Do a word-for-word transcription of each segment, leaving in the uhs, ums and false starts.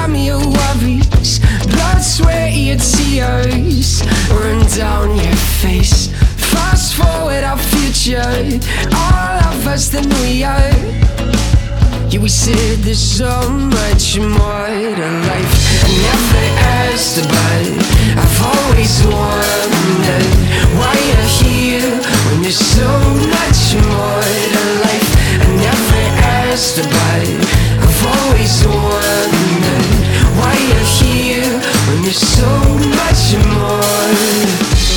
time of your worries, blood, sweat, your tears run down your face. Fast forward our future, all of us the new year. Yeah, we said there's so much more to life. I never asked about it, I've always wondered why you're here when there's so much more to life. I never asked about it, I've always wondered why you're here when there's so much more.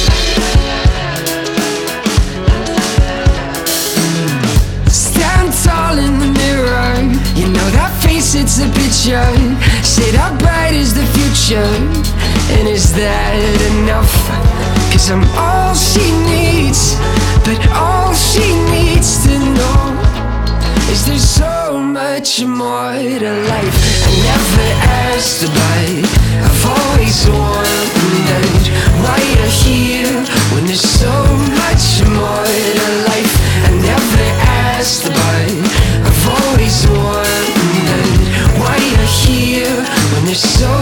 Stand tall in the mirror, you know that face, it's a picture. Sit how bright is the future, and is that enough? Cause I'm all she needs, but all she needs to know is there's so much more to life. I never asked about it, I've always wondered why you're here when there's so much more to life. I never asked about it, I've always wondered why you're here when there's so